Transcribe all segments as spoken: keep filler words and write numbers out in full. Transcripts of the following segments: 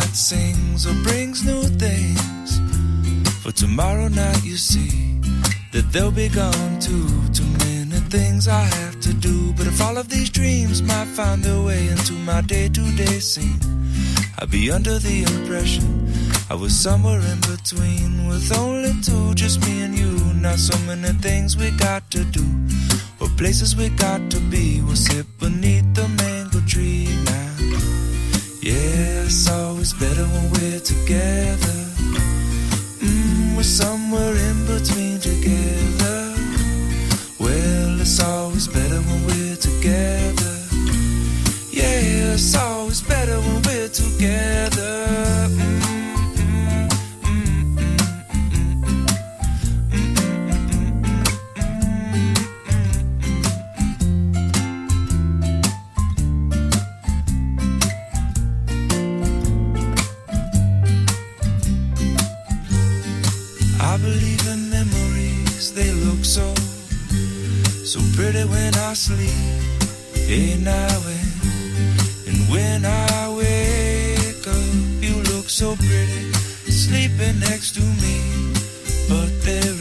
that sings or brings new things. For tomorrow night you see that they'll be gone too. Too many things I have to do. But if all of these dreams might find their way into my day-to-day scene, I'd be under the impression I was somewhere in between, with only two, just me and you. Not so many things we got to do, or places we got to be. We'll sit beneath the mango tree now. Yeah, it's always better when we're together. Mm, we're somewhere in between together. Well, it's always better when we're together. Yeah, it's always better when we're together. Mm. I believe in memories, they look so, so pretty when I sleep. Hey, now and, and when I wake up, you look so pretty, sleeping next to me. But there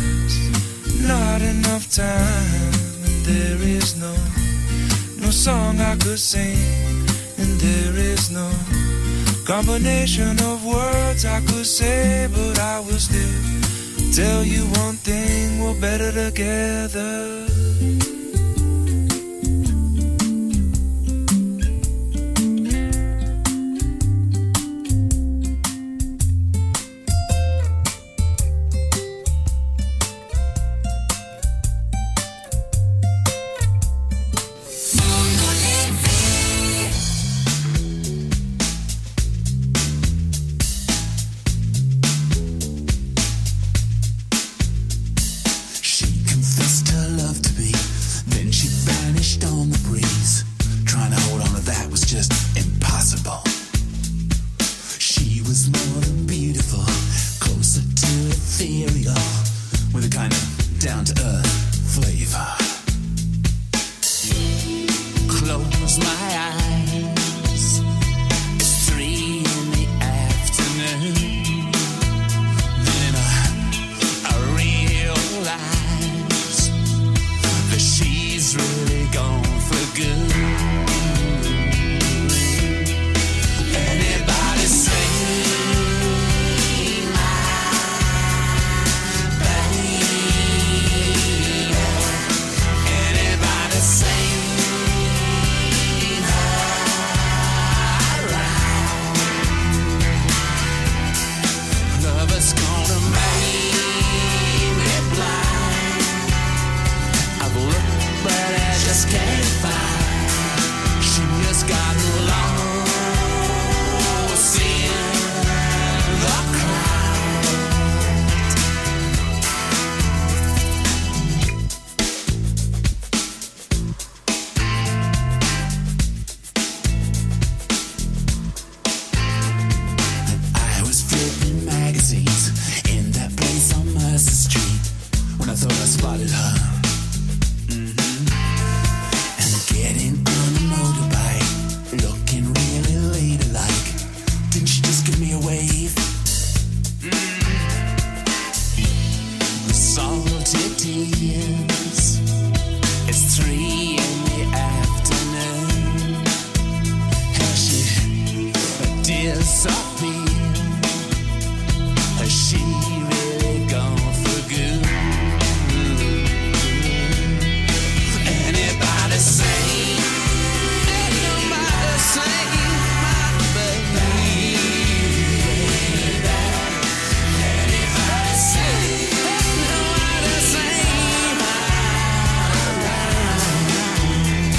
is not enough time, and there is no, no song I could sing, and there is no combination of words I could say, but I will still tell you one thing, we're better together.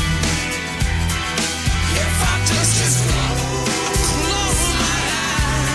Just close my eyes.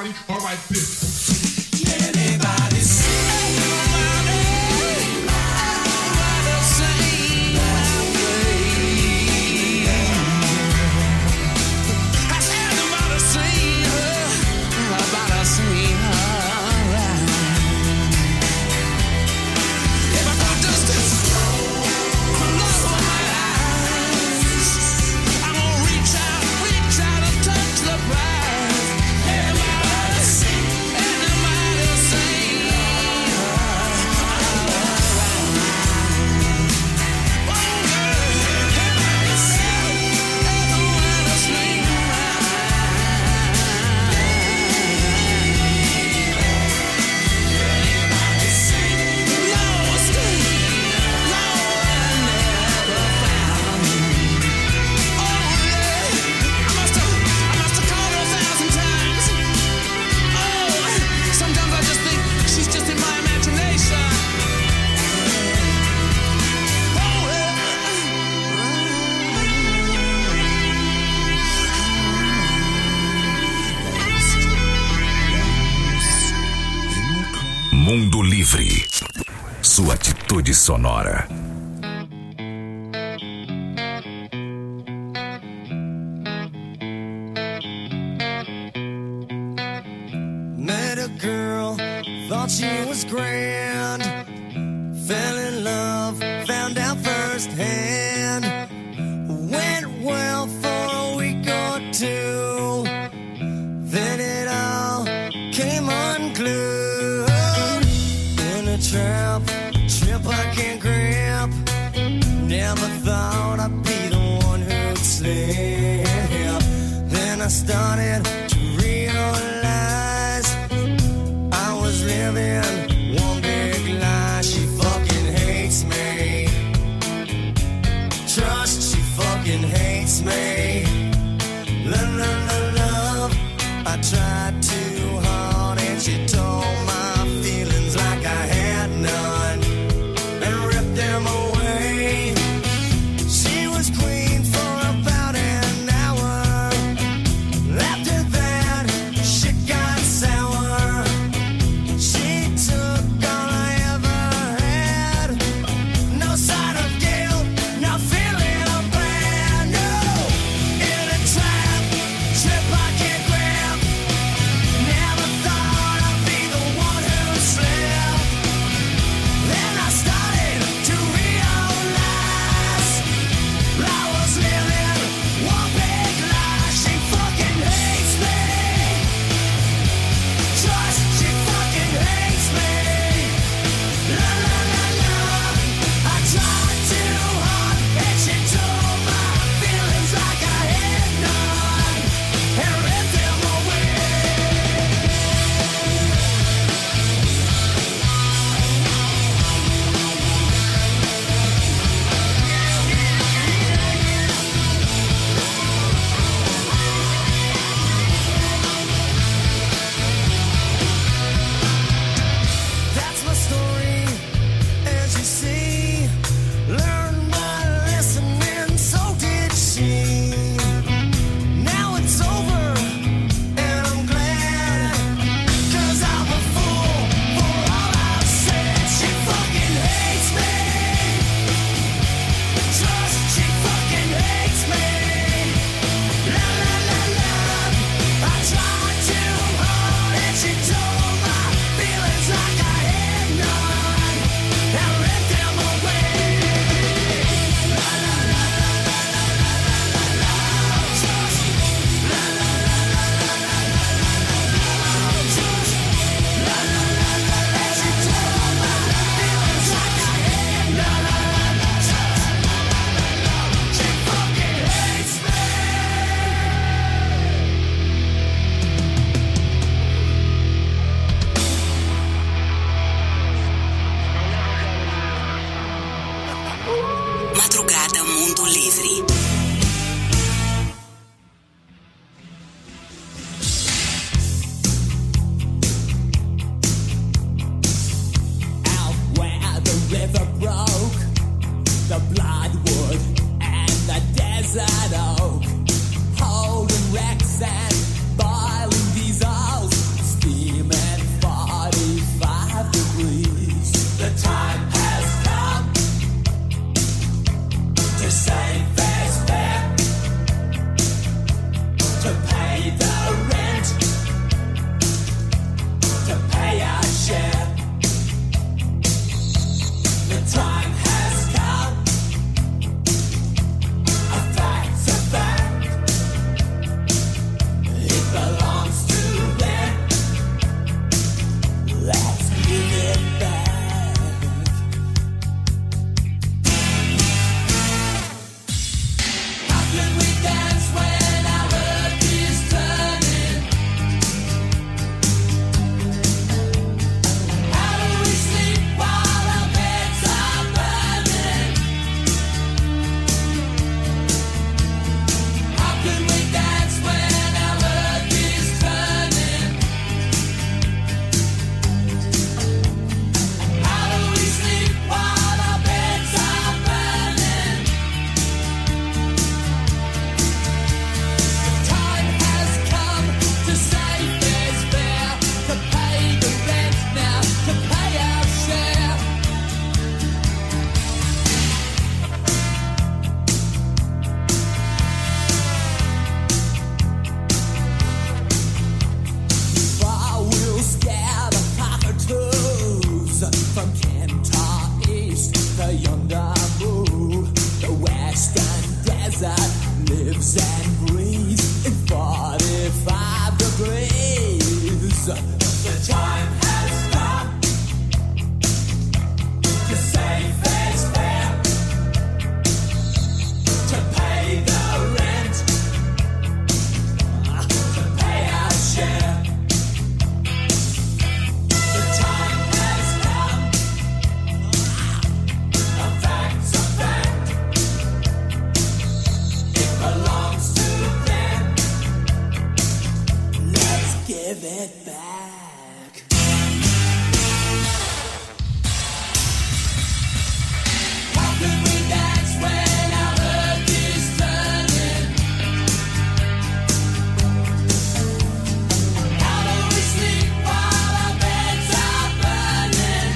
everybody are like this. Anybody see? Mundo Livre. Sua atitude sonora. Met a girl, thought she was grand. Fell in love, found out firsthand. Went well for a week or two. Then it all came unglued. In a trap, trip I can't grab. Never thought I'd be the one who'd slip. Then I started to realize I was living one big lie. She fucking hates me. Trust, she fucking hates me. Love, love, love, love. I tried too hard and she told my feelings like I had none and ripped them away. She was queen for about an hour. After that, shit got sour. She took all I ever had. No sign of guilt, no feeling of bad. No, in a trap, trip I can't grab. Never thought I'd be that lives and breathes in forty-five degrees. The time has come to say fair's fair, to pay the rent, to pay our share. Give it back. How can we dance when our earth is turning? How do we sleep while our beds are burning?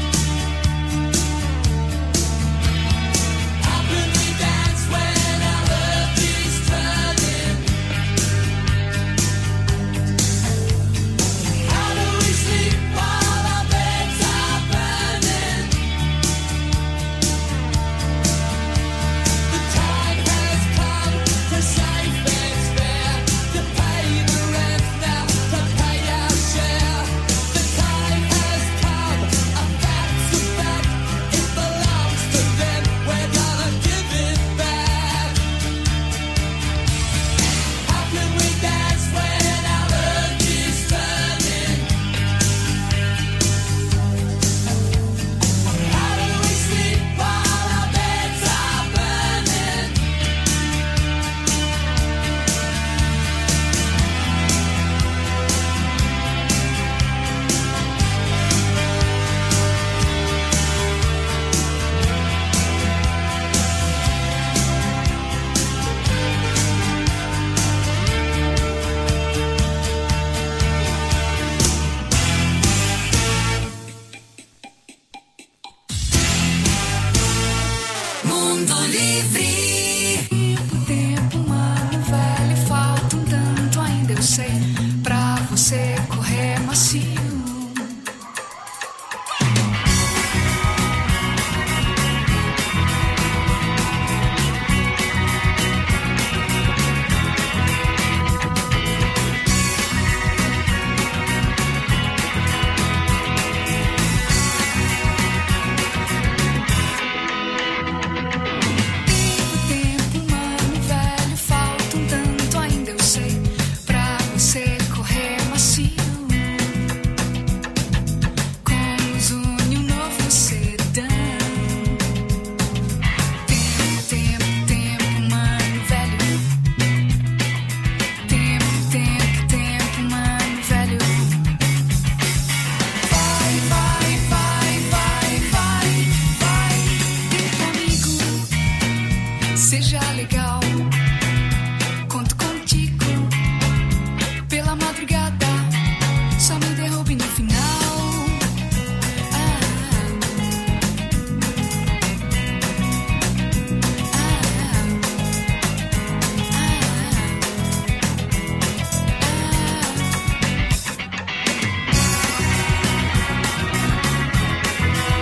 How can we dance when our earth is turning? Sleep while our beds are burning. The time has come to save fair's fair, to pay the rent now, to pay our share. The time has come, a fact's a fact, it belongs to them, we're gonna give it back. How can we dance when our earth is turning? Mundo Livre. Tempo, mano, velho, falta um tanto, ainda eu sei, pra você correr macio. Seja legal, conto contigo. Pela madrugada, só me derrube no final. Ah, ah,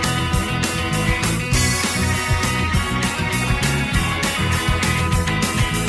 ah, ah, ah.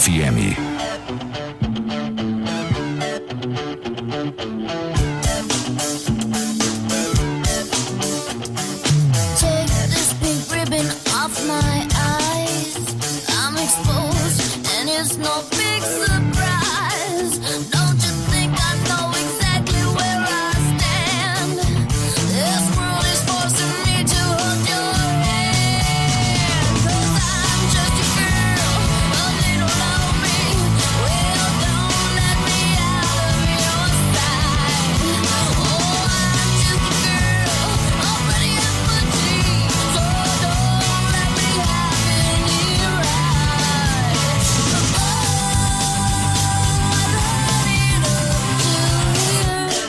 F M. Take this pink ribbon off my eyes. I'm exposed, and it's no big surprise. Don't you think I know exactly where I stand? This world is forcing me to hold your hand. 'Cause I'm just a girl, a little lonely. Well, don't let me out of your sight. Oh, I'm just a girl, already up my dreams. So don't let me have any rights. Oh, I've had enough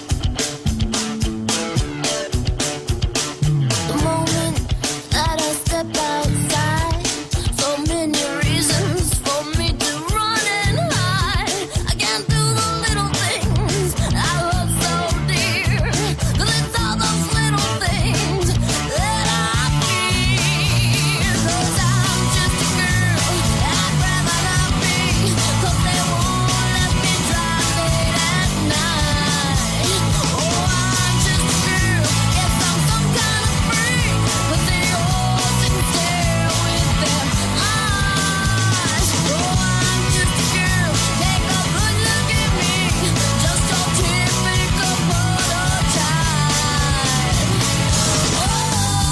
to hear. The moment that I step outside, so many reasons for me to run and hide. I can't do the little things I love so dear. 'Cause it's all those little things that I fear. 'Cause I'm just a girl, I'd rather not be. 'Cause they won't let me drive late at night. Oh, I'm just a girl, guess I'm some kind of freak. But they all sit and stare with their eyes. Oh, I'm just a girl, take a good look at me. Just your typical prototype. Oh, I've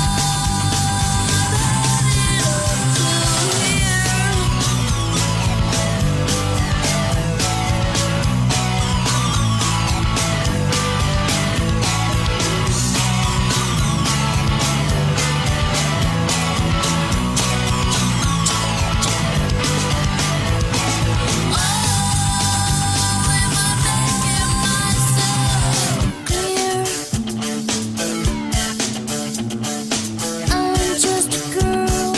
had enough to hear. I'm just a girl.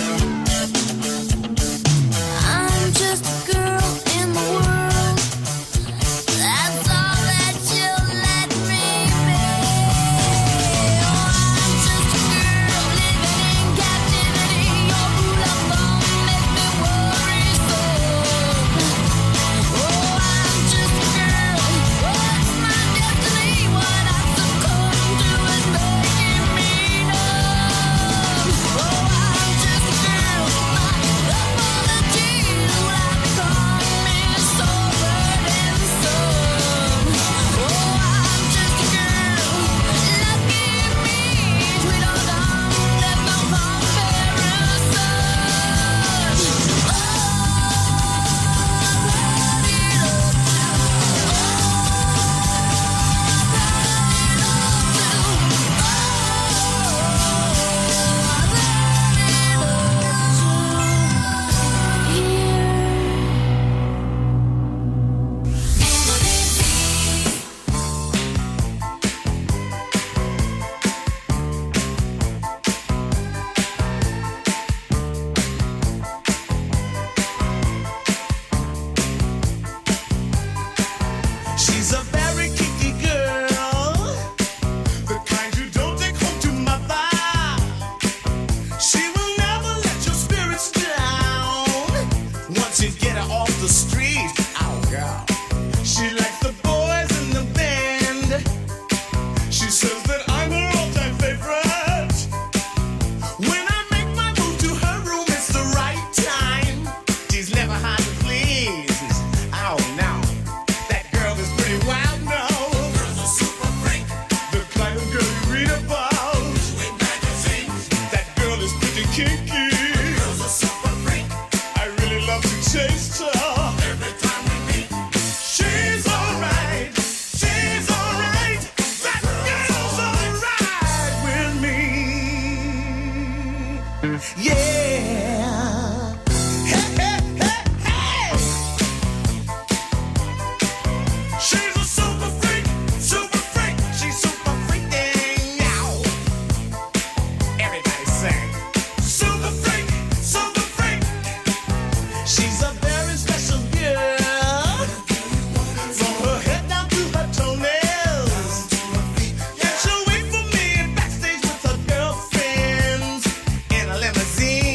I'm just a girl in the world. That's all that you'll let me be. Oh, I'm just a girl living in captivity. Your rule of thumb makes me worry so. Oh, I'm just a girl. What's my destiny? What I succumb to is making me numb. Oh, I'm just a girl. My apologies will I become me so burdensome. Oh, I'm just a girl. Lucky me, sweet old dumb, there's no comparison. Oh, I've had She's a very kinky girl, the kind you don't take home to mother. She will never let your spirits down once you get her off the street. Oh, girl. She likes the boys in the band. She says that I'm her all-time favorite. When I make my move to her room, it's the right time. She's never hard to please. Oh, no. That girl is pretty wild now. Girl's a super freak. The kind of girl you read about. In magazines. That girl is pretty kinky. Girl's a super freak. I really love to chase her. Every time we meet. She's alright. She's alright. That girl's alright with me. Yeah. Hey, hey, hey, hey. She's a super freak, super freak. She's super freaking now. Everybody sing. Super freak, super freak. She's a very special girl. From her head down to her toenails. And she'll wait for me backstage with her girlfriends in a limousine.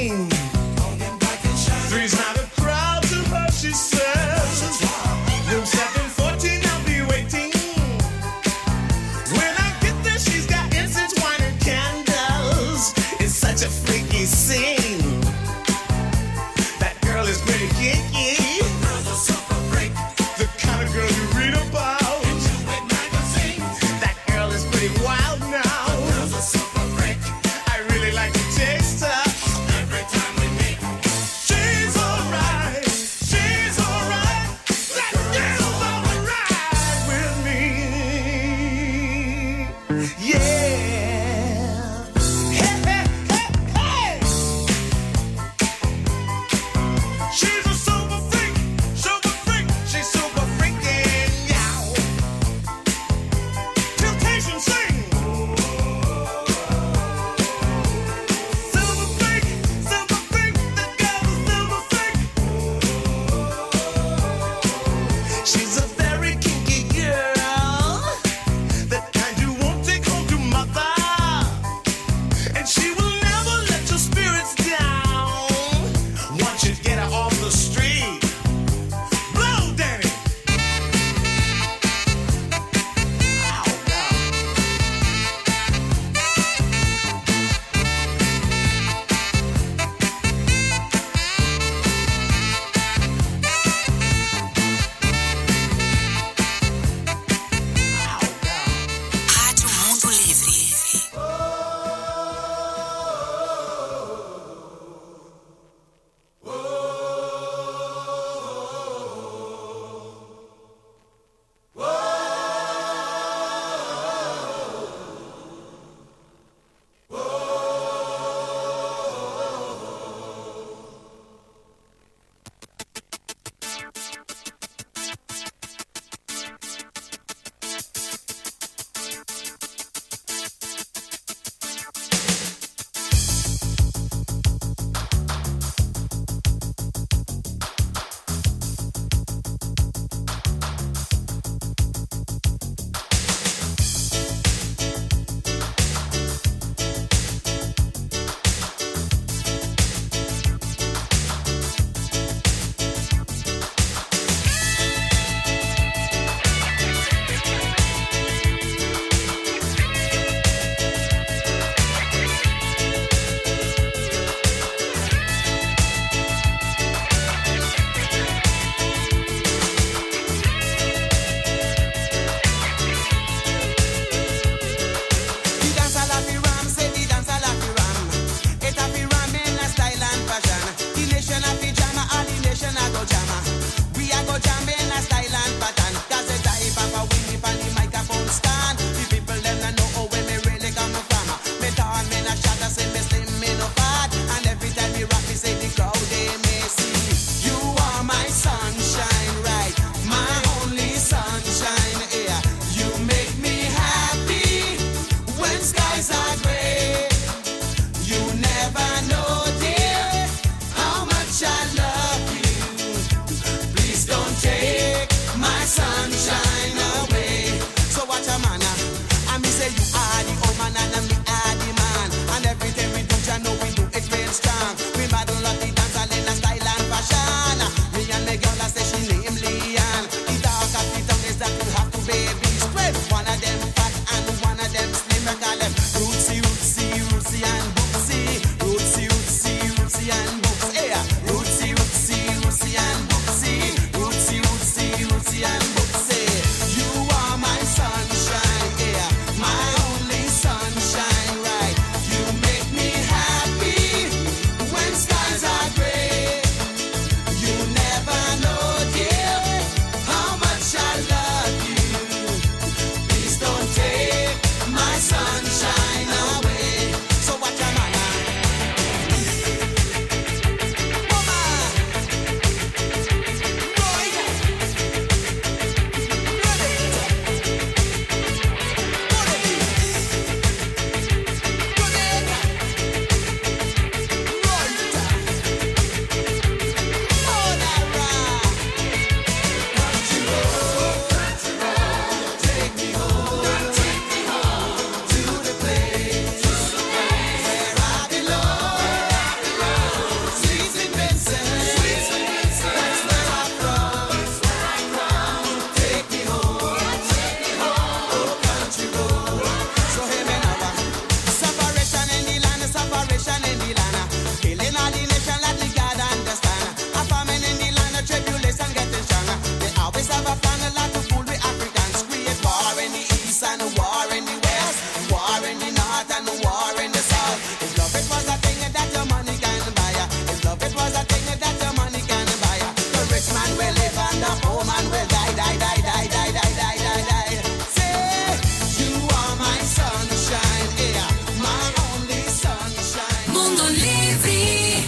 Mundo Livre.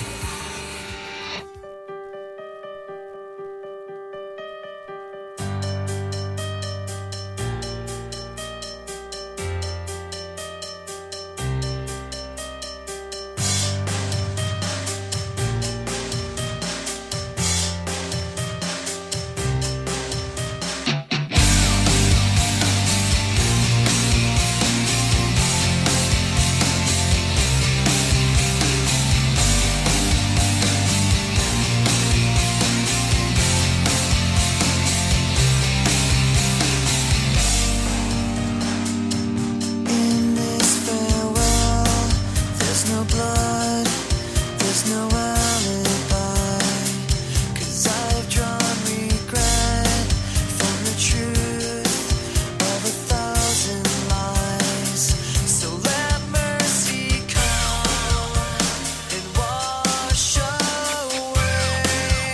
In this farewell, there's no blood, there's no alibi. 'Cause I've drawn regret from the truth of a thousand lies. So let mercy come and wash away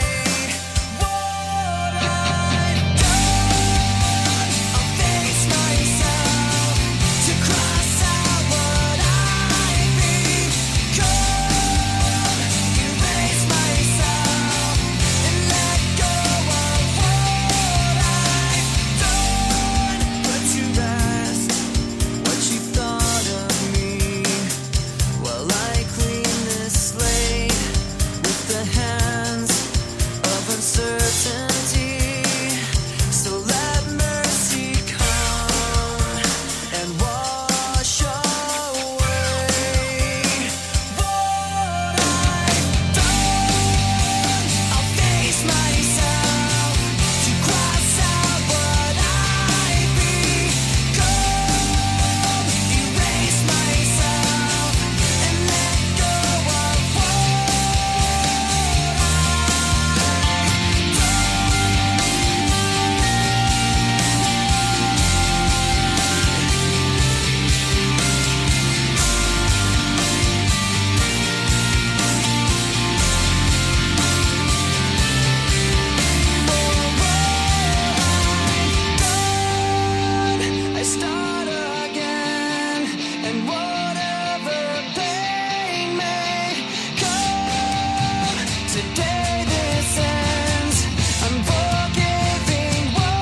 what I've done. I'll face myself to cross out what I've become. Erase myself and let go of what I've done. Put to rest what you thought of me while I clean this slate with the hands of uncertainty. So let mercy come and wash away what I've done. I'll face myself to cross out what I've become. Erase myself and let go of what I start again, and whatever pain may come, today this ends. I'm forgiving what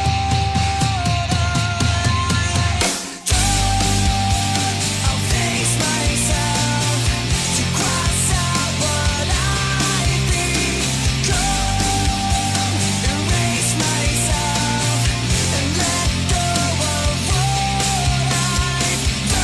I've done. I'll face myself to cross out what I've become. Erase myself and let go of what I've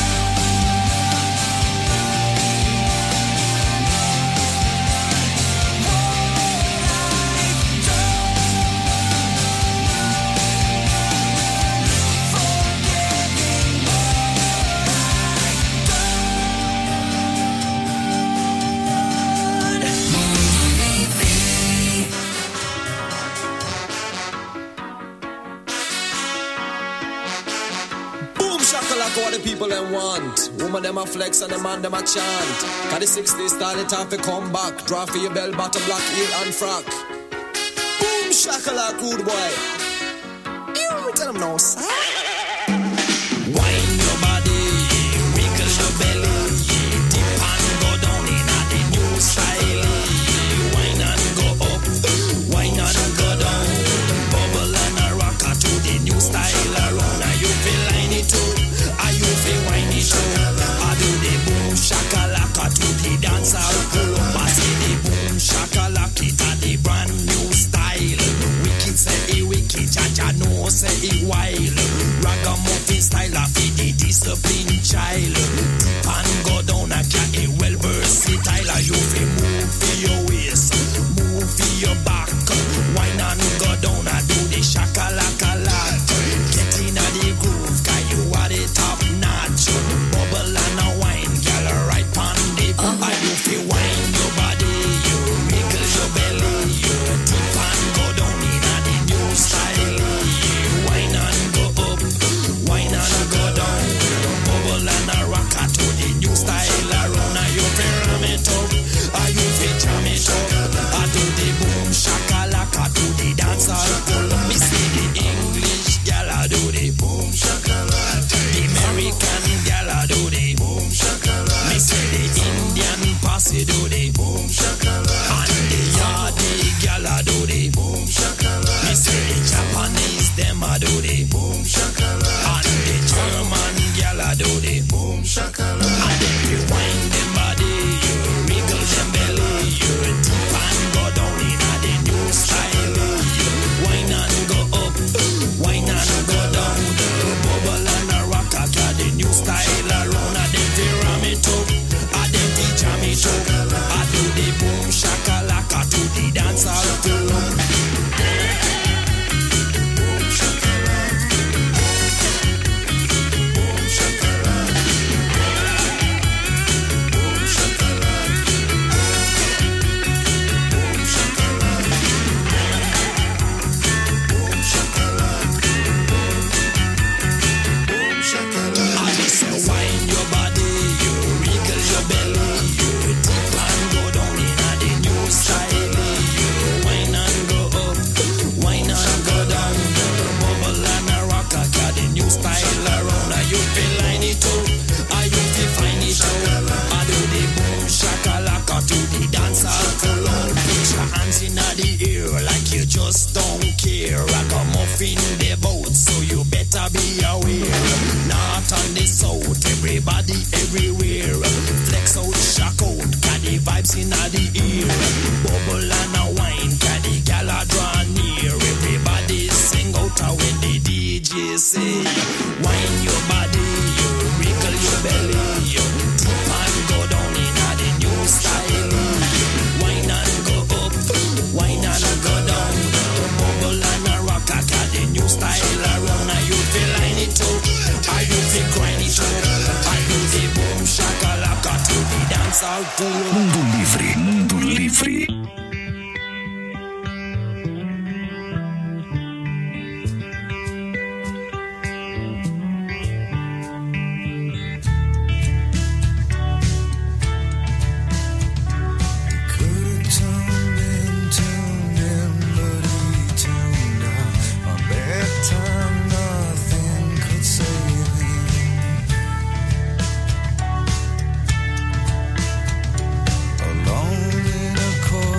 Boom shakalaka what the people them want. Woman them a flex and the man them a chant. Cause the sixties style it have to come back. Draw for your bell bottom black heel and frock. Boom shakalaka rude boy. You tell them no sir. Wine your body, wiggle your belly, dip and go down in a the new style. Wine and go up, wine and go down, bubble and a rocker to the new style around. Are you feel line it too? Are you feel wine it too? I do the boom shakalaka to the dancer pull up. I say the boom shakalaka it a the brand new style. Wicked say it wicked, Jaja no say it wild. Ragamuffin style of it the discipline child. Dip and go down a cat a well versatile. Are you feel move for your waist, move for your back. Wine and go down and do the shakalaka lot. Get in a the groove, cause you are the top notch. Bubble and a wine, girl, right on the Are you feel wine your body, you wiggle your belly, you dip and go down in a the new style. Wine and go up, wine and go down. Bubble and a rocker to the new style around. Are you feel ram it up, are you feel jam it up? I do the boom shakalaka to the dancer pull. Me see the English gal I do the boom shakalaka. The American gal I do the boom shakalaka. Me see the Indian bossy do the boom shakalaka. And the yardy gala do the boom shakalaka. Mister Japanese them a do the boom shakalaka. And the German gala do the boom shakalaka. And then you wind them body, you wriggle them belly, you dip and go down in a the new style. You wine and go up, wine and go down. The bubble and a rock a the new style around. A them fi ram it up, a them fi jam it up. I do the boom shakalaka to the dance all floor. Just don't care. Ragamuffin the boat, so you better be aware. Not on the south, everybody everywhere. Flex out, shock out, got the vibes in the ear. Bubble and a wine, got the gala draw near. Everybody sing out when the D J say, wine your body, you wriggle your belly, you dip and go down in the new style. Wine and go up, wine and go down. Bubble and a rock, I got the new style around. Are you feel line it up? Are you feel grind it up? Are you the boom shakalaka to the dance all full? Mundo Livre, Mundo Livre. Alone in a cold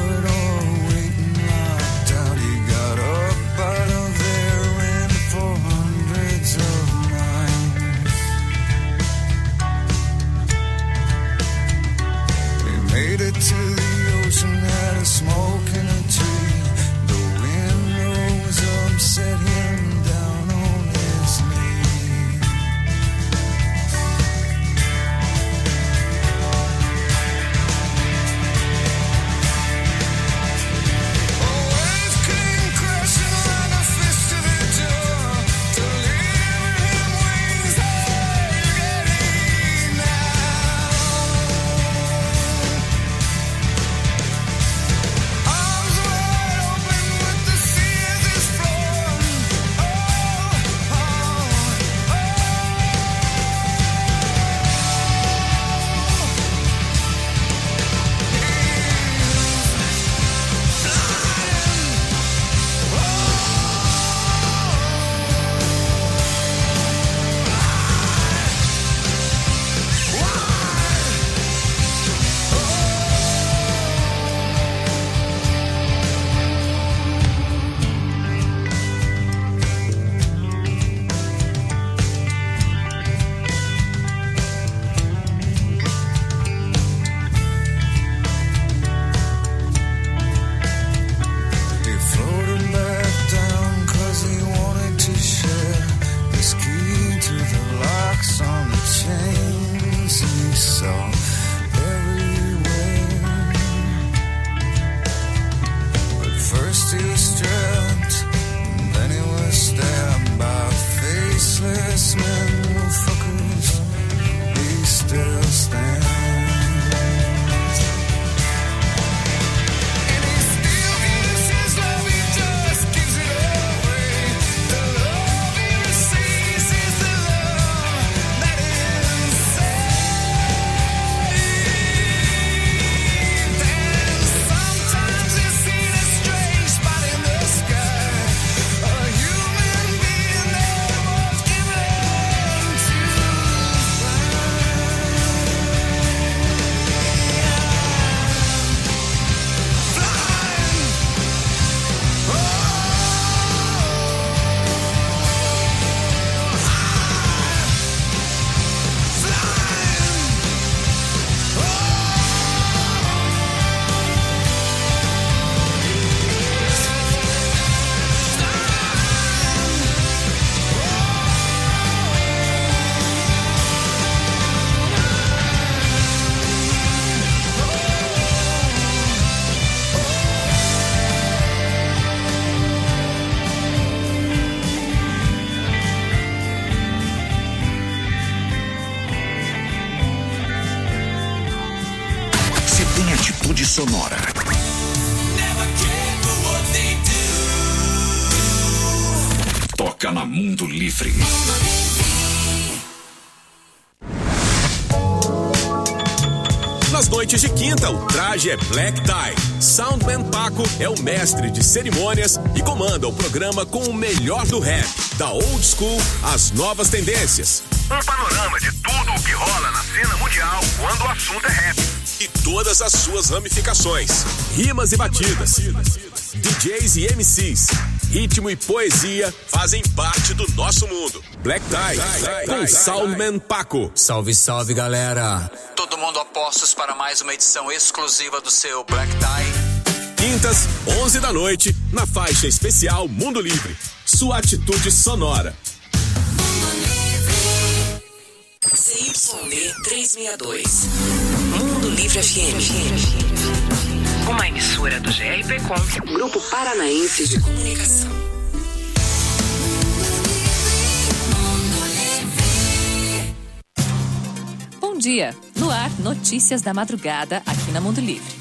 tem atitude sonora. Toca na Mundo Livre. Nas noites de quinta, o traje é Black Tie. Soundman Paco é o mestre de cerimônias e comanda o programa com o melhor do rap, da old school às novas tendências. Um panorama de tudo o que rola na cena mundial quando o assunto é rap. E todas as suas ramificações, rimas e batidas, D Js e M Cs, ritmo e poesia fazem parte do nosso mundo. Black Tie, com Soundman Paco. Salve, salve, galera. Todo mundo a postos para mais uma edição exclusiva do seu Black Tie. Quintas, onze da noite, na faixa especial Mundo Livre. Sua atitude sonora. C Y D trezentos e sessenta e dois. Mundo Livre F M. Uma emissora do G R P Com, Grupo Paranaense de Comunicação. Bom dia. No ar, notícias da madrugada aqui na Mundo Livre.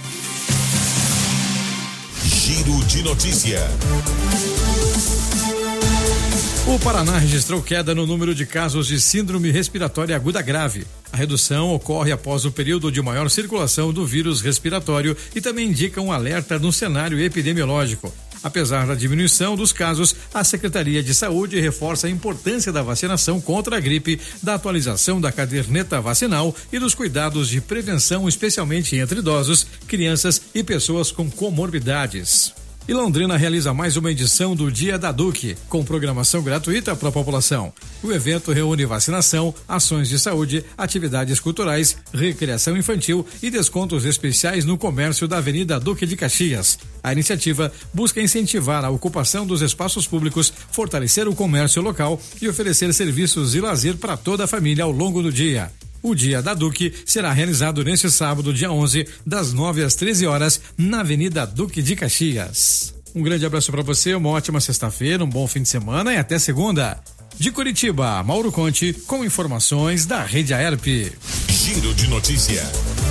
Giro de notícia. O Paraná registrou queda no número de casos de síndrome respiratória aguda grave. A redução ocorre após o período de maior circulação do vírus respiratório e também indica um alerta no cenário epidemiológico. Apesar da diminuição dos casos, a Secretaria de Saúde reforça a importância da vacinação contra a gripe, da atualização da caderneta vacinal e dos cuidados de prevenção, especialmente entre idosos, crianças e pessoas com comorbidades. E Londrina realiza mais uma edição do Dia da Duque, com programação gratuita para a população. O evento reúne vacinação, ações de saúde, atividades culturais, recreação infantil e descontos especiais no comércio da Avenida Duque de Caxias. A iniciativa busca incentivar a ocupação dos espaços públicos, fortalecer o comércio local e oferecer serviços de lazer para toda a família ao longo do dia. O Dia da Duque será realizado neste sábado, dia onze, das nove às treze horas, na Avenida Duque de Caxias. Um grande abraço para você, uma ótima sexta-feira, um bom fim de semana e até segunda. De Curitiba, Mauro Conte, com informações da Rede Aerp. Giro de notícia.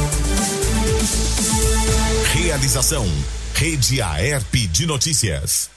Realização, Rede Aerp de Notícias.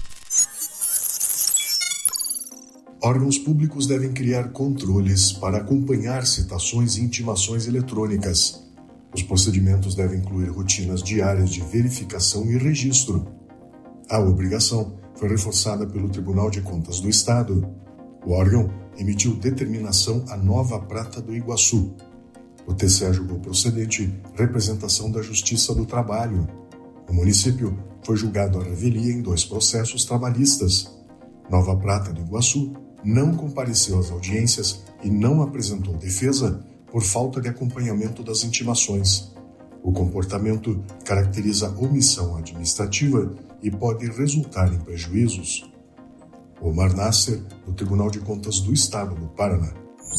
Órgãos públicos devem criar controles para acompanhar citações e intimações eletrônicas. Os procedimentos devem incluir rotinas diárias de verificação e registro. A obrigação foi reforçada pelo Tribunal de Contas do Estado. O órgão emitiu determinação à Nova Prata do Iguaçu. O T C E julgou procedente representação da Justiça do Trabalho. O município foi julgado à revelia em dois processos trabalhistas. Nova Prata do Iguaçu não compareceu às audiências e não apresentou defesa por falta de acompanhamento das intimações. O comportamento caracteriza omissão administrativa e pode resultar em prejuízos. Omar Nasser, do Tribunal de Contas do Estado do Paraná.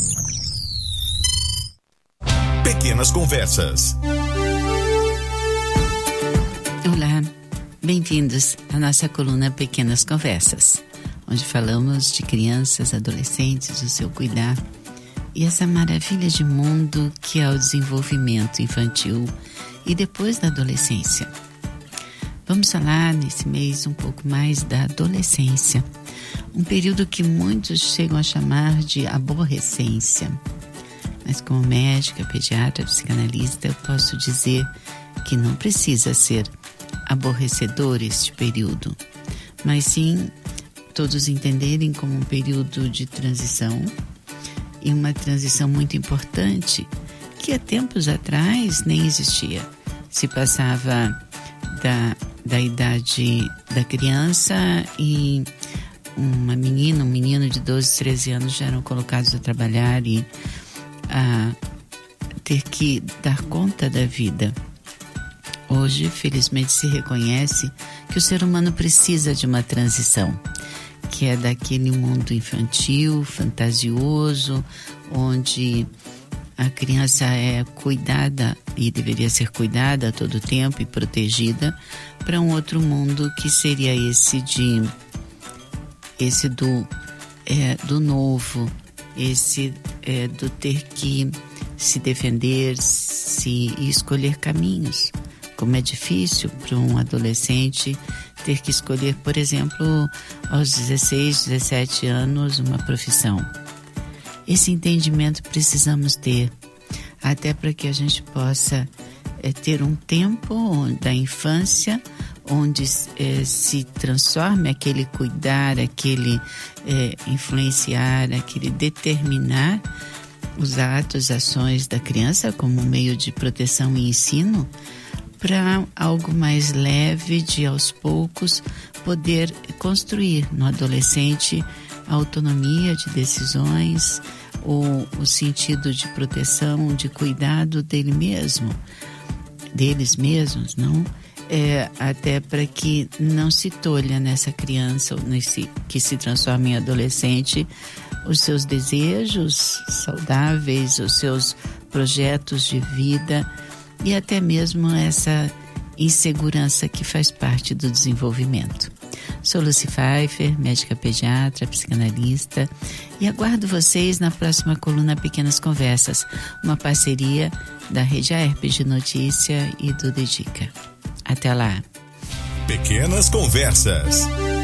Pequenas Conversas. Olá, bem-vindos à nossa coluna Pequenas Conversas, onde falamos de crianças, adolescentes, o seu cuidar e essa maravilha de mundo que é o desenvolvimento infantil e depois da adolescência. Vamos falar nesse mês um pouco mais da adolescência, um período que muitos chegam a chamar de aborrecência. Mas como médica, pediatra, psicanalista, eu posso dizer que não precisa ser aborrecedor este período, mas sim todos entenderem como um período de transição e uma transição muito importante que há tempos atrás nem existia. Se passava da, da idade da criança e uma menina, um menino de doze, treze anos já eram colocados a trabalhar e a ter que dar conta da vida. Hoje, felizmente, se reconhece que o ser humano precisa de uma transição, que é daquele mundo infantil, fantasioso, onde a criança é cuidada e deveria ser cuidada a todo tempo e protegida, para um outro mundo que seria esse de esse do, é, do novo, esse é, do ter que se defender, se e escolher caminhos. Como é difícil para um adolescente ter que escolher, por exemplo, aos dezesseis, dezessete anos, uma profissão. Esse entendimento precisamos ter, até para que a gente possa é, ter um tempo da infância onde é, se transforme aquele cuidar, aquele é, influenciar, aquele determinar os atos, ações da criança como meio de proteção e ensino, para algo mais leve, de aos poucos poder construir no adolescente a autonomia de decisões, o, o sentido de proteção, de cuidado dele mesmo, deles mesmos, não? É, até para que não se tolha nessa criança, nesse, que se transforma em adolescente, os seus desejos saudáveis, os seus projetos de vida, e até mesmo essa insegurança que faz parte do desenvolvimento. Sou Lucy Pfeiffer, médica pediatra, psicanalista, e aguardo vocês na próxima coluna Pequenas Conversas, uma parceria da Rede A E R P de Notícia e do Dedica. Até lá. Pequenas Conversas.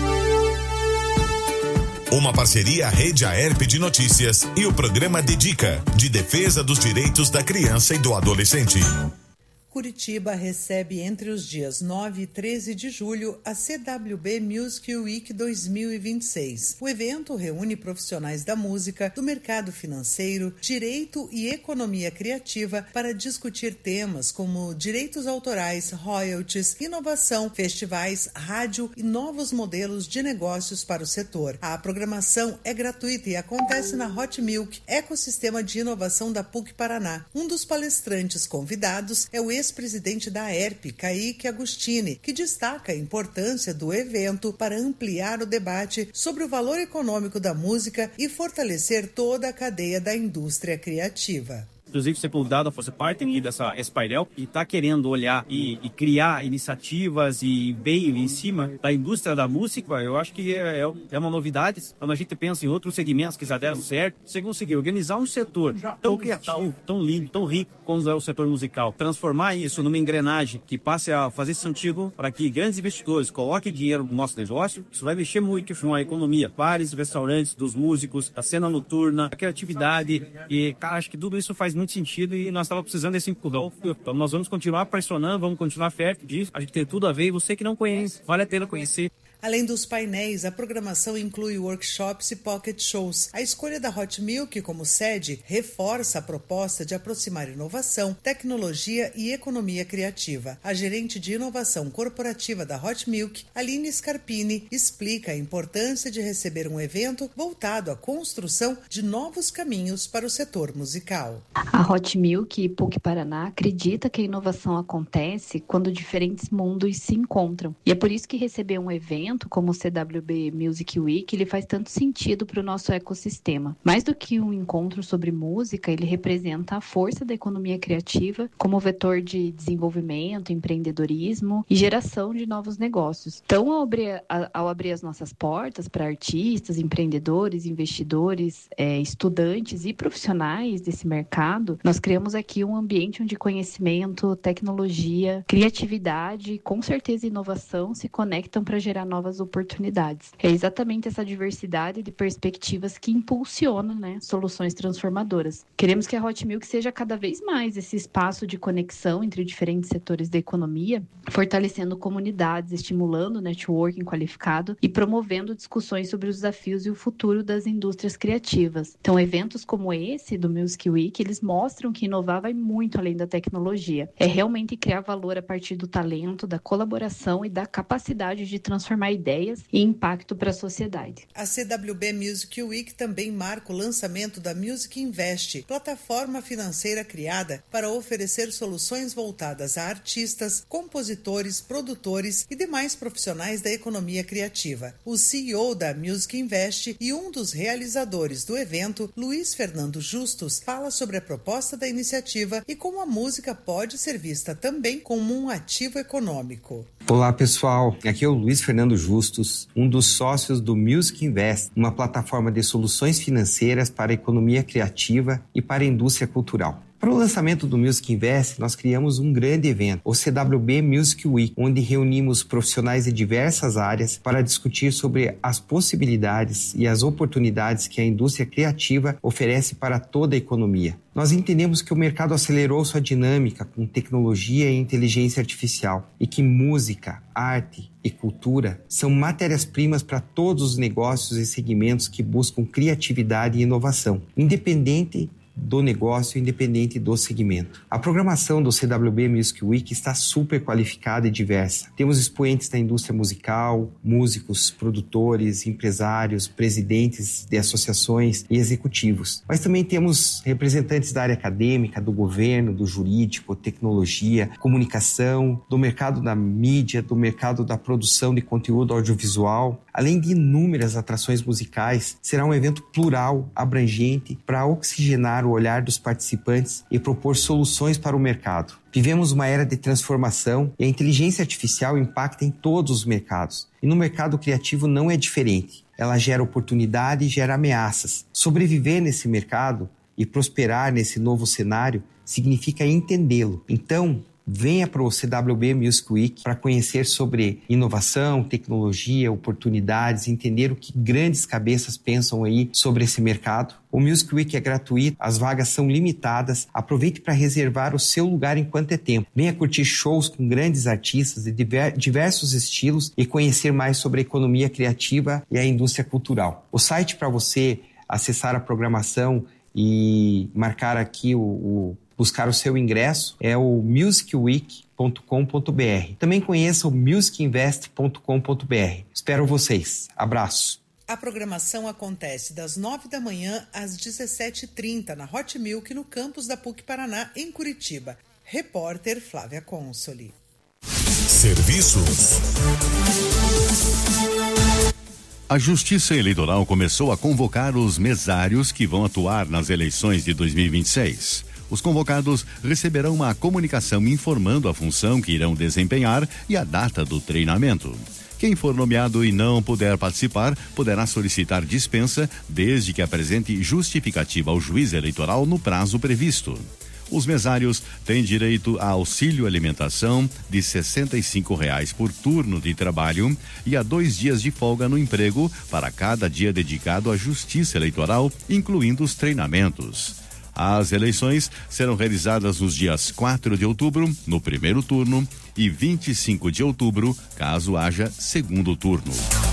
Uma parceria Rede A E R P de Notícias e o programa Dedica, de defesa dos direitos da criança e do adolescente. Curitiba recebe entre os dias nove e treze de julho a C W B Music Week dois mil e vinte e seis. O evento reúne profissionais da música, do mercado financeiro, direito e economia criativa para discutir temas como direitos autorais, royalties, inovação, festivais, rádio e novos modelos de negócios para o setor. A programação é gratuita e acontece na Hot Milk, ecossistema de inovação da P U C Paraná. Um dos palestrantes convidados é o ex-presidente da A E R P, Kaique Agostini, que destaca a importância do evento para ampliar o debate sobre o valor econômico da música e fortalecer toda a cadeia da indústria criativa. Inclusive, ser convidado a fazer parte aqui dessa esse painel e está querendo olhar e, e criar iniciativas e veio em cima da indústria da música, eu acho que é, é uma novidade. Quando a gente pensa em outros segmentos que já deram certo, você conseguir organizar um setor tão criativo, tão lindo, tão rico como é o setor musical, transformar isso numa engrenagem que passe a fazer sentido para que grandes investidores coloquem dinheiro no nosso negócio, isso vai mexer muito com a economia. Bares, restaurantes, dos músicos, a cena noturna, a criatividade e, cara, acho que tudo isso faz muito sentido e nós estávamos precisando desse empurrão. Então nós vamos continuar pressionando, vamos continuar perto disso. A gente tem tudo a ver e você que não conhece, vale a pena conhecer. Além dos painéis, a programação inclui workshops e pocket shows. A escolha da Hot Milk como sede reforça a proposta de aproximar inovação, tecnologia e economia criativa. A gerente de inovação corporativa da Hot Milk, Aline Scarpini, explica a importância de receber um evento voltado à construção de novos caminhos para o setor musical. A Hot Milk e P U C Paraná acredita que a inovação acontece quando diferentes mundos se encontram. E é por isso que receber um evento como o C W B Music Week, ele faz tanto sentido para o nosso ecossistema. Mais do que um encontro sobre música, ele representa a força da economia criativa como vetor de desenvolvimento, empreendedorismo e geração de novos negócios. Então, ao abrir, ao abrir as nossas portas para artistas, empreendedores, investidores, é, estudantes e profissionais desse mercado, nós criamos aqui um ambiente onde conhecimento, tecnologia, criatividade e, com certeza, inovação se conectam para gerar novas novas oportunidades. É exatamente essa diversidade de perspectivas que impulsiona, né, soluções transformadoras. Queremos que a Hot Milk seja cada vez mais esse espaço de conexão entre diferentes setores da economia, fortalecendo comunidades, estimulando networking qualificado e promovendo discussões sobre os desafios e o futuro das indústrias criativas. Então, eventos como esse do Music Week, eles mostram que inovar vai muito além da tecnologia. É realmente criar valor a partir do talento, da colaboração e da capacidade de transformar ideias e impacto para a sociedade. A C W B Music Week também marca o lançamento da Music Invest, plataforma financeira criada para oferecer soluções voltadas a artistas, compositores, produtores e demais profissionais da economia criativa. O C E O da Music Invest e um dos realizadores do evento, Luiz Fernando Justus, fala sobre a proposta da iniciativa e como a música pode ser vista também como um ativo econômico. Olá pessoal, aqui é o Luiz Fernando Justus, um dos sócios do Music Invest, uma plataforma de soluções financeiras para a economia criativa e para a indústria cultural. Para o lançamento do Music Invest, nós criamos um grande evento, o C W B Music Week, onde reunimos profissionais de diversas áreas para discutir sobre as possibilidades e as oportunidades que a indústria criativa oferece para toda a economia. Nós entendemos que o mercado acelerou sua dinâmica com tecnologia e inteligência artificial e que música, arte e cultura são matérias-primas para todos os negócios e segmentos que buscam criatividade e inovação, independente do negócio, independente do segmento. A programação do C W B Music Week está super qualificada e diversa. Temos expoentes da indústria musical, músicos, produtores, empresários, presidentes de associações e executivos. Mas também temos representantes da área acadêmica, do governo, do jurídico, tecnologia, comunicação, do mercado da mídia, do mercado da produção de conteúdo audiovisual. Além de inúmeras atrações musicais, será um evento plural, abrangente, para oxigenar o olhar dos participantes e propor soluções para o mercado. Vivemos uma era de transformação e a inteligência artificial impacta em todos os mercados. E no mercado criativo não é diferente. Ela gera oportunidade e gera ameaças. Sobreviver nesse mercado e prosperar nesse novo cenário significa entendê-lo. Então, venha para o C W B Music Week para conhecer sobre inovação, tecnologia, oportunidades, entender o que grandes cabeças pensam aí sobre esse mercado. O Music Week é gratuito, as vagas são limitadas. Aproveite para reservar o seu lugar enquanto é tempo. Venha curtir shows com grandes artistas de diver- diversos estilos e conhecer mais sobre a economia criativa e a indústria cultural. O site para você acessar a programação e marcar aqui o, o buscar o seu ingresso é o music week ponto com ponto b r. Também conheça o music invest ponto com ponto b r. Espero vocês. Abraço. A programação acontece das nove da manhã às dezessete e trinta na Hot Milk, no campus da P U C Paraná, em Curitiba. Repórter Flávia Consoli. Serviços. A Justiça Eleitoral começou a convocar os mesários que vão atuar nas eleições de dois mil e vinte e seis. Os convocados receberão uma comunicação informando a função que irão desempenhar e a data do treinamento. Quem for nomeado e não puder participar, poderá solicitar dispensa desde que apresente justificativa ao juiz eleitoral no prazo previsto. Os mesários têm direito a auxílio alimentação de sessenta e cinco reais por turno de trabalho e a dois dias de folga no emprego para cada dia dedicado à justiça eleitoral, incluindo os treinamentos. As eleições serão realizadas nos dias quatro de outubro, no primeiro turno, e vinte e cinco de outubro, caso haja segundo turno.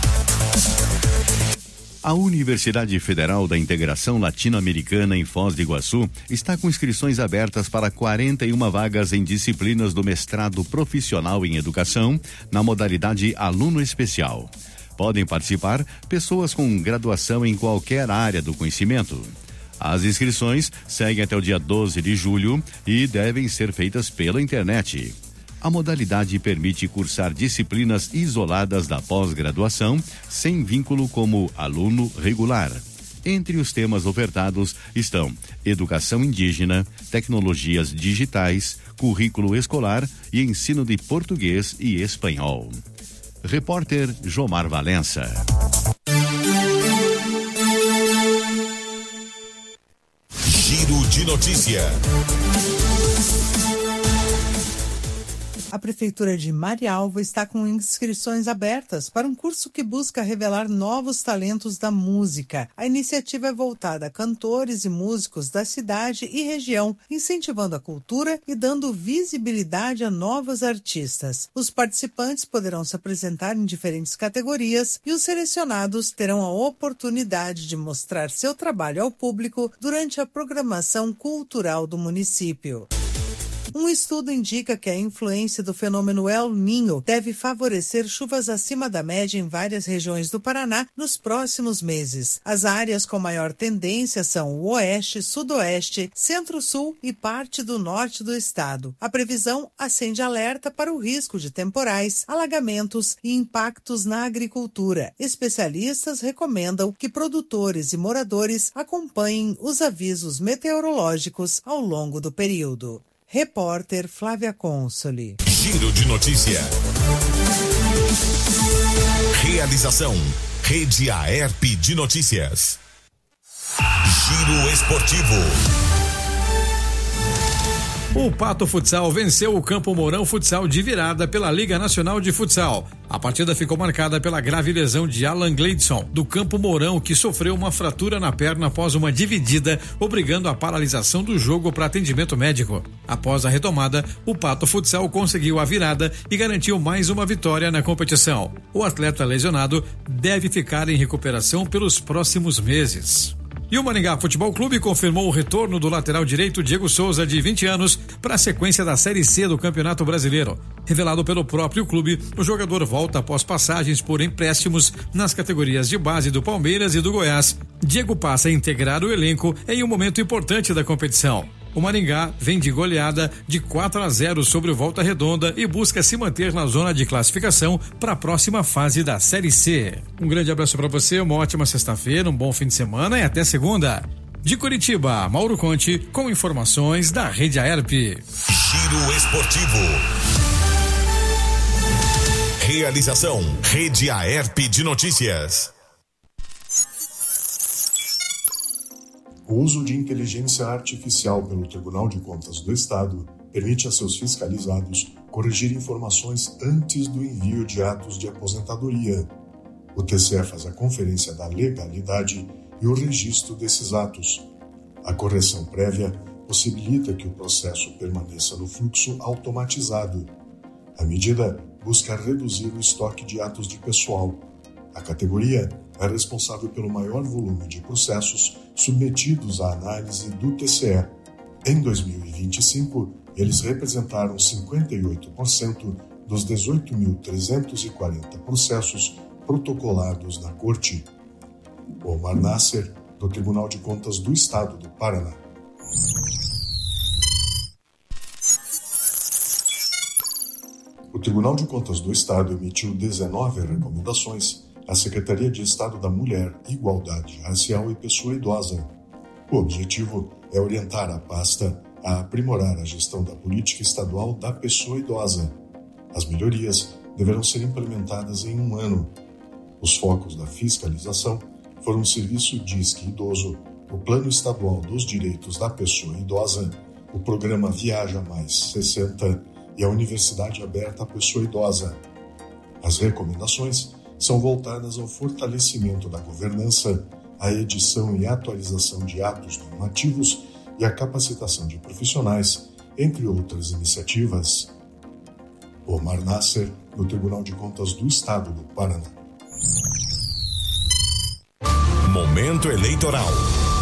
A Universidade Federal da Integração Latino-Americana em Foz do Iguaçu está com inscrições abertas para quarenta e uma vagas em disciplinas do mestrado profissional em educação, na modalidade aluno especial. Podem participar pessoas com graduação em qualquer área do conhecimento. As inscrições seguem até o dia doze de julho e devem ser feitas pela internet. A modalidade permite cursar disciplinas isoladas da pós-graduação, sem vínculo como aluno regular. Entre os temas ofertados estão educação indígena, tecnologias digitais, currículo escolar e ensino de português e espanhol. Repórter Jomar Valença. Giro de notícia. A Prefeitura de Marialva está com inscrições abertas para um curso que busca revelar novos talentos da música. A iniciativa é voltada a cantores e músicos da cidade e região, incentivando a cultura e dando visibilidade a novos artistas. Os participantes poderão se apresentar em diferentes categorias e os selecionados terão a oportunidade de mostrar seu trabalho ao público durante a programação cultural do município. Um estudo indica que a influência do fenômeno El Niño deve favorecer chuvas acima da média em várias regiões do Paraná nos próximos meses. As áreas com maior tendência são o oeste, sudoeste, centro-sul e parte do norte do estado. A previsão acende alerta para o risco de temporais, alagamentos e impactos na agricultura. Especialistas recomendam que produtores e moradores acompanhem os avisos meteorológicos ao longo do período. Repórter Flávia Consoli. Giro de notícia. Realização: Rede Aerp de Notícias. Giro esportivo. O Pato Futsal venceu o Campo Mourão Futsal de virada pela Liga Nacional de Futsal. A partida ficou marcada pela grave lesão de Alan Gleidson, do Campo Mourão, que sofreu uma fratura na perna após uma dividida, obrigando a paralisação do jogo para atendimento médico. Após a retomada, o Pato Futsal conseguiu a virada e garantiu mais uma vitória na competição. O atleta lesionado deve ficar em recuperação pelos próximos meses. E o Maringá Futebol Clube confirmou o retorno do lateral direito Diego Souza, de vinte anos, para a sequência da Série C do Campeonato Brasileiro. Revelado pelo próprio clube, o jogador volta após passagens por empréstimos nas categorias de base do Palmeiras e do Goiás. Diego passa a integrar o elenco em um momento importante da competição. O Maringá vem de goleada de quatro a zero sobre o Volta Redonda e busca se manter na zona de classificação para a próxima fase da Série C. Um grande abraço para você, uma ótima sexta-feira, um bom fim de semana e até segunda. De Curitiba, Mauro Conte, com informações da Rede Aerp. Giro Esportivo. Realização Rede Aerp de Notícias. O uso de inteligência artificial pelo Tribunal de Contas do Estado permite a seus fiscalizados corrigir informações antes do envio de atos de aposentadoria. O T C E faz a conferência da legalidade e o registro desses atos. A correção prévia possibilita que o processo permaneça no fluxo automatizado. A medida busca reduzir o estoque de atos de pessoal. A categoria é responsável pelo maior volume de processos submetidos à análise do T C E. Em dois mil e vinte e cinco, eles representaram cinquenta e oito por cento dos dezoito mil trezentos e quarenta processos protocolados na Corte. Omar Nasser, do Tribunal de Contas do Estado do Paraná. O Tribunal de Contas do Estado emitiu dezenove recomendações à Secretaria de Estado da Mulher, Igualdade Racial e Pessoa Idosa. O objetivo é orientar a pasta a aprimorar a gestão da política estadual da pessoa idosa. As melhorias deverão ser implementadas em um ano. Os focos da fiscalização foram o Serviço Disque Idoso, o Plano Estadual dos Direitos da Pessoa Idosa, o Programa Viaja Mais sessenta e a Universidade Aberta à Pessoa Idosa. As recomendações são voltadas ao fortalecimento da governança, à edição e atualização de atos normativos e à capacitação de profissionais, entre outras iniciativas. Omar Nasser, do Tribunal de Contas do Estado do Paraná. Momento eleitoral.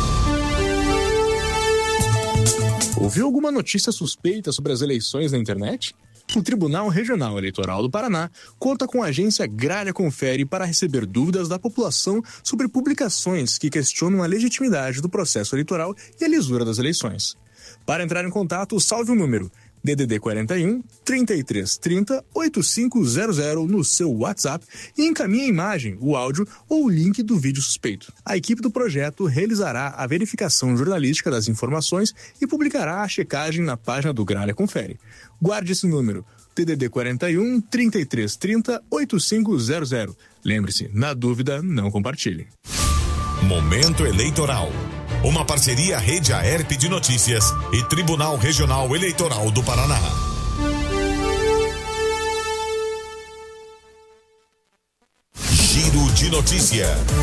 Ouviu alguma notícia suspeita sobre as eleições na internet? O Tribunal Regional Eleitoral do Paraná conta com a agência Gralha Confere para receber dúvidas da população sobre publicações que questionam a legitimidade do processo eleitoral e a lisura das eleições. Para entrar em contato, salve o número D D D quarenta e um, trinta e três trinta, oitenta e cinco zero zero no seu WhatsApp e encaminhe a imagem, o áudio ou o link do vídeo suspeito. A equipe do projeto realizará a verificação jornalística das informações e publicará a checagem na página do Gralha Confere. Guarde esse número, D D D quarenta e um, trinta e três trinta, oitenta e cinco zero zero. Lembre-se, na dúvida, não compartilhe. Momento eleitoral. Uma parceria Rede Aerp de Notícias e Tribunal Regional Eleitoral do Paraná. Giro de notícia.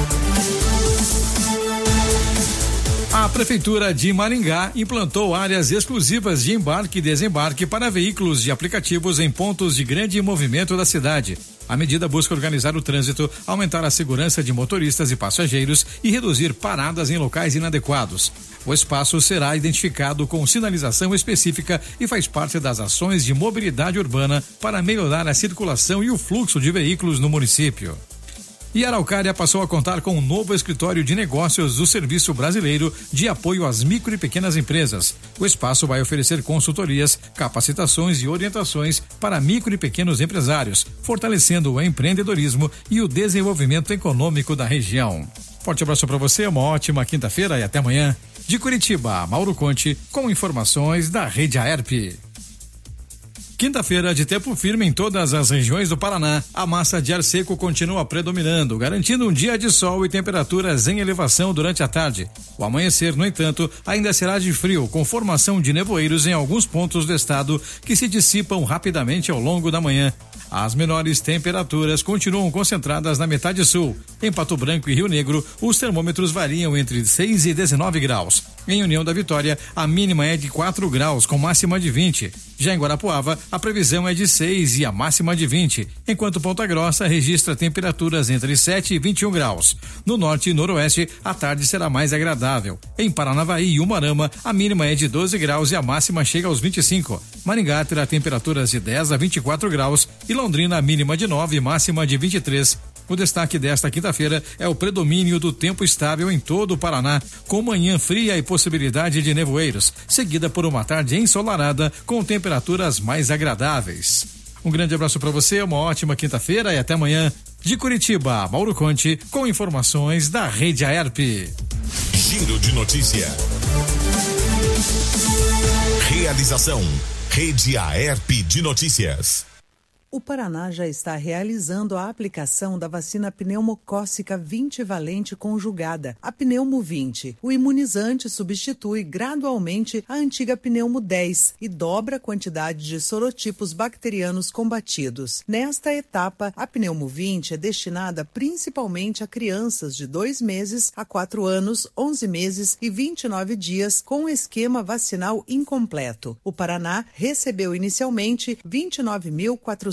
A Prefeitura de Maringá implantou áreas exclusivas de embarque e desembarque para veículos e aplicativos em pontos de grande movimento da cidade. A medida busca organizar o trânsito, aumentar a segurança de motoristas e passageiros e reduzir paradas em locais inadequados. O espaço será identificado com sinalização específica e faz parte das ações de mobilidade urbana para melhorar a circulação e o fluxo de veículos no município. E Araucária passou a contar com um novo escritório de negócios do Serviço Brasileiro de Apoio às Micro e Pequenas Empresas. O espaço vai oferecer consultorias, capacitações e orientações para micro e pequenos empresários, fortalecendo o empreendedorismo e o desenvolvimento econômico da região. Forte abraço para você, uma ótima quinta-feira e até amanhã. De Curitiba, Mauro Conte, com informações da Rede Aerp. Quinta-feira de tempo firme em todas as regiões do Paraná. A massa de ar seco continua predominando, garantindo um dia de sol e temperaturas em elevação durante a tarde. O amanhecer, no entanto, ainda será de frio, com formação de nevoeiros em alguns pontos do estado que se dissipam rapidamente ao longo da manhã. As menores temperaturas continuam concentradas na metade sul. Em Pato Branco e Rio Negro, os termômetros variam entre seis e dezenove graus. Em União da Vitória, a mínima é de quatro graus, com máxima de vinte. Já em Guarapuava, a previsão é de seis e a máxima de vinte, enquanto Ponta Grossa registra temperaturas entre sete e vinte e um graus. No norte e noroeste, a tarde será mais agradável. Em Paranavaí e Umarama, a mínima é de doze graus e a máxima chega aos vinte e cinco. Maringá terá temperaturas de dez a vinte e quatro graus e Londrina mínima de nove e máxima de vinte e três. O destaque desta quinta-feira é o predomínio do tempo estável em todo o Paraná, com manhã fria e possibilidade de nevoeiros, seguida por uma tarde ensolarada com temperaturas mais agradáveis. Um grande abraço para você, uma ótima quinta-feira e até amanhã. De Curitiba, Mauro Conte, com informações da Rede Aerp. Giro de notícia. Realização Rede Aerp de Notícias. O Paraná já está realizando a aplicação da vacina pneumocócica vinte valente conjugada, a Pneumo vinte. O imunizante substitui gradualmente a antiga Pneumo dez e dobra a quantidade de sorotipos bacterianos combatidos. Nesta etapa, a Pneumo vinte é destinada principalmente a crianças de dois meses a quatro anos, onze meses e vinte e nove dias com esquema vacinal incompleto. O Paraná recebeu inicialmente vinte e nove mil quatrocentos